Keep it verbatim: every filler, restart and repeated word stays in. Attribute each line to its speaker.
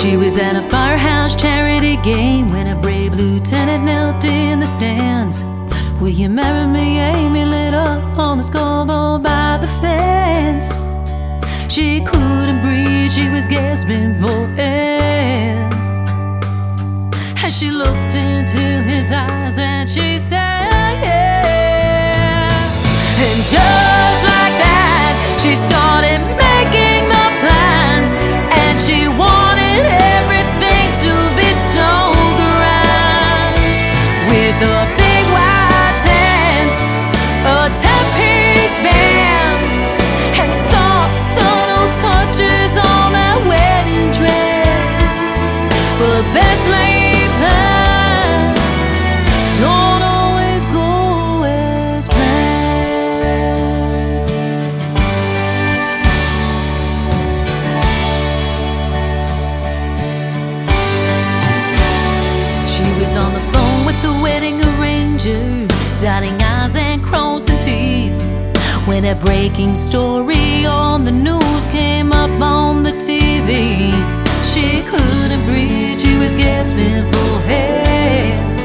Speaker 1: She was at a firehouse charity game when a brave lieutenant knelt in the stands. Will you marry me, Amy, lit up on the scoreboard by the fence. She couldn't breathe, she was gasping for air as she looked into his eyes and she said, yeah. And just like that, she started making the plans, and she wanted everything to be so grand. With a big white tent, a ten-piece band, and soft subtle touches on that wedding dress. But best laid plans don't always go as planned. She was on the phone with the wedding arranger, dotting I's and crossing T's, when a breaking story on the news came up on the T V. She couldn't breathe, she was gasping for air